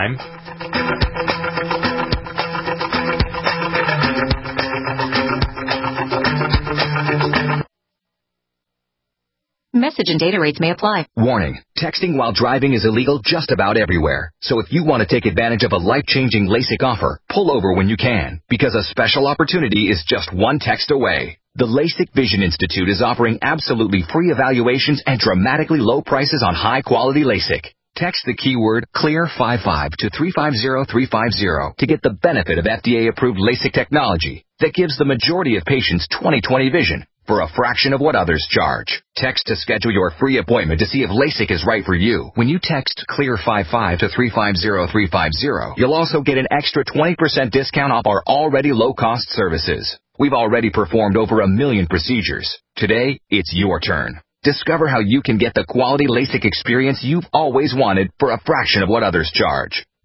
time. Message and data rates may apply. Warning. Texting while driving is illegal just about everywhere. So if you want to take advantage of a life-changing LASIK offer, pull over when you can, because a special opportunity is just one text away. The LASIK Vision Institute is offering absolutely free evaluations and dramatically low prices on high-quality LASIK. Text the keyword CLEAR fifty-five to three five zero three five zero to get the benefit of F D A-approved LASIK technology that gives the majority of patients twenty twenty vision for a fraction of what others charge. Text to schedule your free appointment to see if LASIK is right for you. When you text CLEAR fifty-five to three five zero three five zero, you'll also get an extra twenty percent discount off our already low-cost services. We've already performed over a million procedures. Today, it's your turn. Discover how you can get the quality LASIK experience you've always wanted for a fraction of what others charge.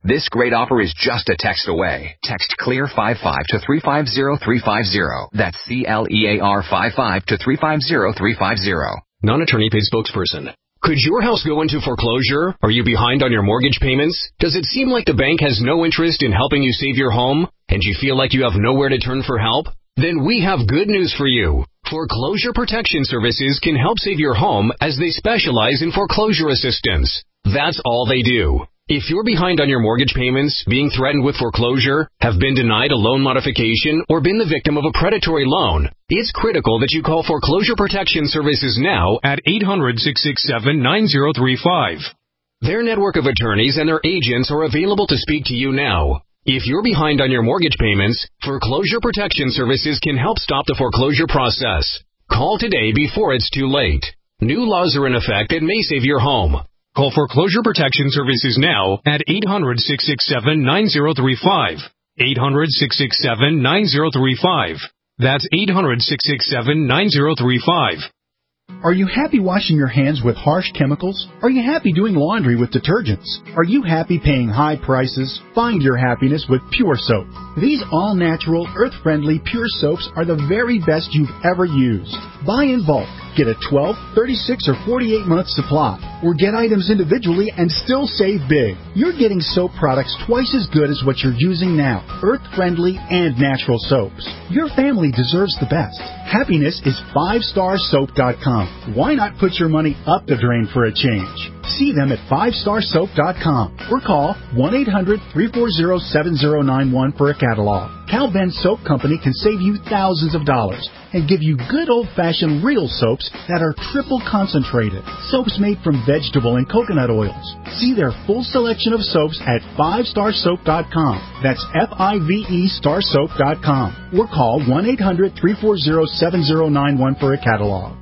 This great offer is just a text away. Text CLEAR five five to three five zero three five zero. That's C L E A R five five to three five zero three five zero. Non-attorney paid spokesperson. Could your house go into foreclosure? Are you behind on your mortgage payments? Does it seem like the bank has no interest in helping you save your home? And you feel like you have nowhere to turn for help? Then we have good news for you. Foreclosure Protection Services can help save your home as they specialize in foreclosure assistance. That's all they do. If you're behind on your mortgage payments, being threatened with foreclosure, have been denied a loan modification, or been the victim of a predatory loan, it's critical that you call Foreclosure Protection Services now at eight hundred, six six seven, nine zero three five. Their network of attorneys and their agents are available to speak to you now. If you're behind on your mortgage payments, Foreclosure Protection Services can help stop the foreclosure process. Call today before it's too late. New laws are in effect that may save your home. Call Foreclosure Protection Services now at eight hundred, six six seven, nine zero three five. eight hundred, six six seven, nine zero three five. That's eight hundred, six six seven, nine zero three five. Are you happy washing your hands with harsh chemicals? Are you happy doing laundry with detergents? Are you happy paying high prices? Find your happiness with Pure Soap. These all-natural, earth-friendly Pure Soaps are the very best you've ever used. Buy in bulk. Get a twelve, thirty-six, or forty-eight month supply. Or get items individually and still save big. You're getting soap products twice as good as what you're using now. Earth-friendly and natural soaps. Your family deserves the best. Happiness is five star soap dot com. Why not put your money up the drain for a change? See them at five star soap dot com or call one eight hundred, three four zero, seven zero nine one for a catalog. Cal Ben Soap Company can save you thousands of dollars and give you good old-fashioned real soaps that are triple concentrated. Soaps made from vegetable and coconut oils. See their full selection of soaps at five star soap dot com. That's F I V E star soap dot com. Or call one eight hundred, three four zero, seven zero nine one for a catalog.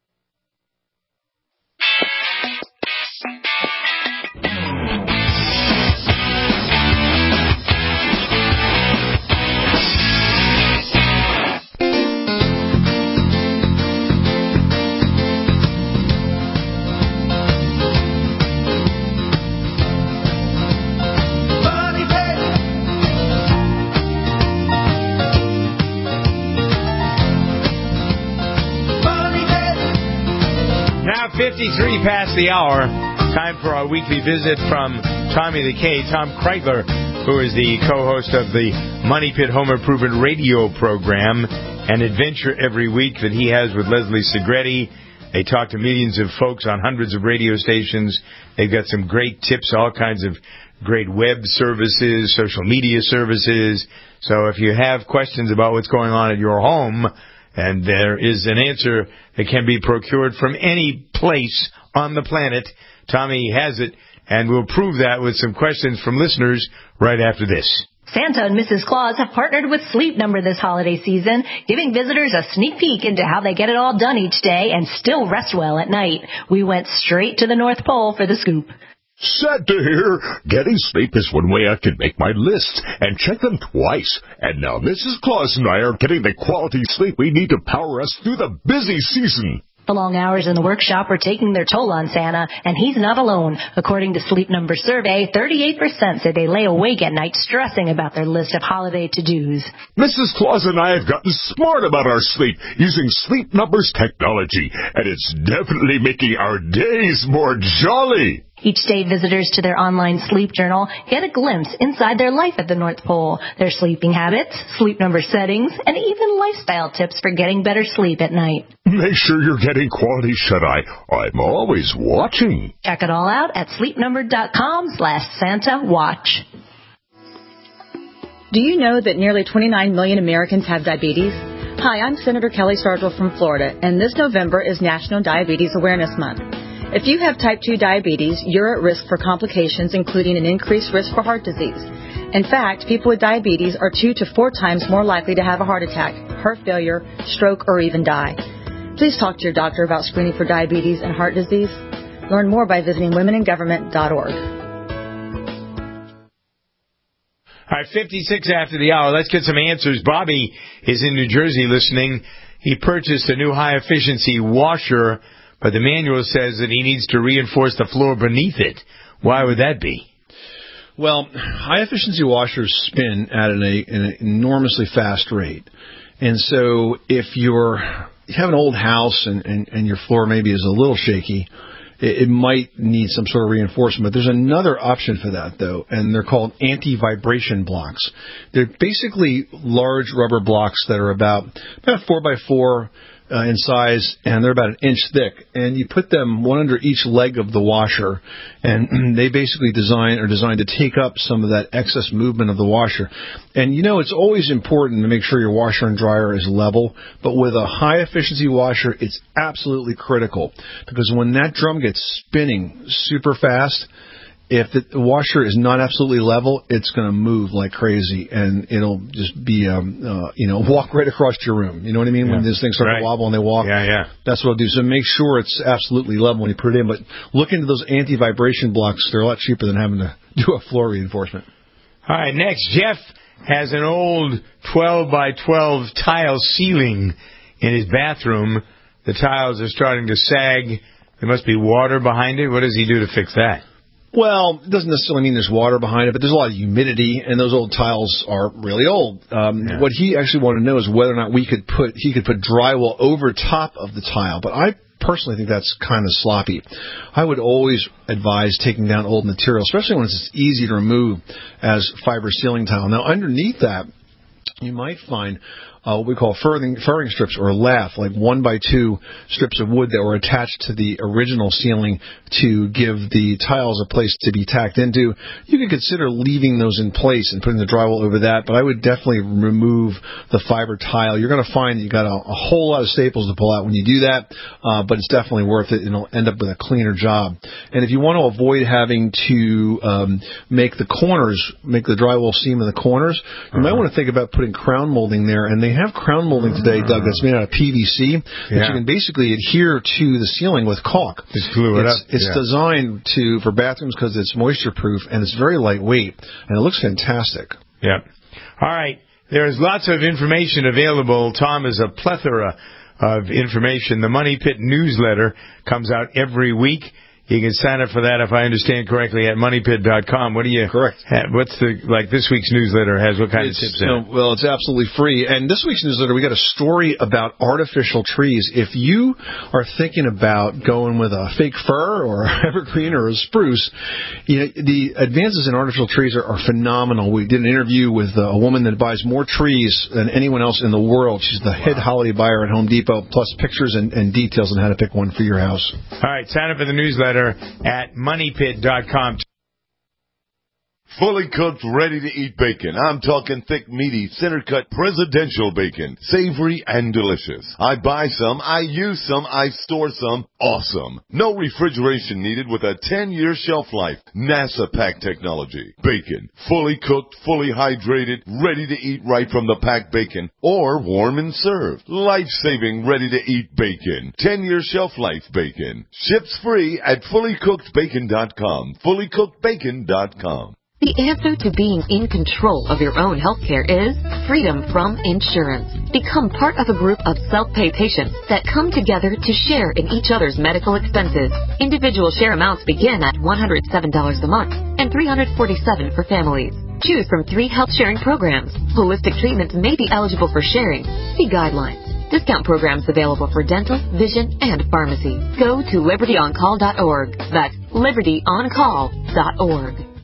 fifty-three past the hour. Time for our weekly visit from Tommy the K. Tom Kreitler, who is the co-host of the Money Pit Home Improvement radio program, an adventure every week that he has with Leslie Segretti. They talk to millions of folks on hundreds of radio stations. They've got some great tips, all kinds of great web services, social media services. So if you have questions about what's going on at your home, and there is an answer that can be procured from any place on the planet, Tommy has it, and we'll prove that with some questions from listeners right after this. Santa and Missus Claus have partnered with Sleep Number this holiday season, giving visitors a sneak peek into how they get it all done each day and still rest well at night. We went straight to the North Pole for the scoop. Sad to hear. Getting sleep is one way I can make my lists and check them twice. And now Missus Claus and I are getting the quality sleep we need to power us through the busy season. The long hours in the workshop are taking their toll on Santa, and he's not alone. According to Sleep Number's survey, thirty-eight percent say they lay awake at night stressing about their list of holiday to-dos. Missus Claus and I have gotten smart about our sleep using Sleep Number's technology, and it's definitely making our days more jolly. Each day, visitors to their online sleep journal get a glimpse inside their life at the North Pole, their sleeping habits, Sleep Number settings, and even lifestyle tips for getting better sleep at night. Make sure you're getting quality shut-eye. I'm always watching. Check it all out at sleepnumber.com slash Santa Watch. Do you know that nearly twenty-nine million Americans have diabetes? Hi, I'm Senator Kelly Stargell from Florida, and this November is National Diabetes Awareness Month. If you have type two diabetes, you're at risk for complications, including an increased risk for heart disease. In fact, people with diabetes are two to four times more likely to have a heart attack, heart failure, stroke, or even die. Please talk to your doctor about screening for diabetes and heart disease. Learn more by visiting women in government dot org. All right, fifty-six after the hour. Let's get some answers. Bobby is in New Jersey listening. He purchased a new high-efficiency washer, but the manual says that he needs to reinforce the floor beneath it. Why would that be? Well, high-efficiency washers spin at an, a, an enormously fast rate. And so if you're, you have an old house and, and, and your floor maybe is a little shaky, it, it might need some sort of reinforcement. But there's another option for that, though, and they're called anti-vibration blocks. They're basically large rubber blocks that are about, about four by four Uh, in size, and they're about an inch thick. And you put them one under each leg of the washer, and they basically design are designed to take up some of that excess movement of the washer. And you know, it's always important to make sure your washer and dryer is level, but with a high efficiency washer, it's absolutely critical, because when that drum gets spinning super fast, if the washer is not absolutely level, it's going to move like crazy, and it'll just be, um, uh, you know, walk right across your room. You know what I mean? Yeah. When these things start right. to wobble and they walk. Yeah, yeah. That's what it'll do. So make sure it's absolutely level when you put it in. But look into those anti-vibration blocks. They're a lot cheaper than having to do a floor reinforcement. All right, next, Jeff has an old twelve by twelve tile ceiling in his bathroom. The tiles are starting to sag. There must be water behind it. What does he do to fix that? Well, it doesn't necessarily mean there's water behind it, but there's a lot of humidity, and those old tiles are really old. Um, yeah. What he actually wanted to know is whether or not we could put he could put drywall over top of the tile. But I personally think that's kind of sloppy. I would always advise taking down old material, especially when it's easy to remove as fiber ceiling tile. Now, underneath that, you might find Uh, what we call furring, furring strips, or lath, like one by two strips of wood that were attached to the original ceiling to give the tiles a place to be tacked into. You could consider leaving those in place and putting the drywall over that, but I would definitely remove the fiber tile. You're going to find that you've got a, a whole lot of staples to pull out when you do that, uh, but it's definitely worth it, and it'll end up with a cleaner job. And if you want to avoid having to um, make the corners, make the drywall seam in the corners, you uh-huh. might want to think about putting crown molding there, and they have crown molding today, Doug, that's made out of P V C, yeah. that you can basically adhere to the ceiling with caulk. Just glue it it's, up. It's yeah. designed to for bathrooms because it's moisture proof, and it's very lightweight, and it looks fantastic. Yeah. All right. There's lots of information available. Tom is a plethora of information. The Money Pit newsletter comes out every week. You can sign up for that, if I understand correctly, at money pit dot com. What do you? Correct. Have, what's the like this week's newsletter has? What kind it's, of tips in no, it? Well, it's absolutely free. And this week's newsletter, we got a story about artificial trees. If you are thinking about going with a fake fir or evergreen or a spruce, you know, the advances in artificial trees are, are phenomenal. We did an interview with a woman that buys more trees than anyone else in the world. She's the wow. head holiday buyer at Home Depot, plus pictures and, and details on how to pick one for your house. All right, sign up for the newsletter at money pit dot com. Fully cooked, ready-to-eat bacon. I'm talking thick, meaty, center-cut presidential bacon. Savory and delicious. I buy some, I use some, I store some. Awesome. No refrigeration needed with a ten-year shelf life. NASA pack technology. Bacon. Fully cooked, fully hydrated, ready to eat right from the packed bacon. Or warm and served. Life-saving, ready-to-eat bacon. ten-year shelf life bacon. Ships free at fully cooked bacon dot com. fully cooked bacon dot com. The answer to being in control of your own healthcare is freedom from insurance. Become part of a group of self-pay patients that come together to share in each other's medical expenses. Individual share amounts begin at one hundred seven dollars a month and three hundred forty-seven dollars for families. Choose from three health sharing programs. Holistic treatments may be eligible for sharing. See guidelines. Discount programs available for dental, vision, and pharmacy. Go to liberty on call dot org. That's liberty on call dot org.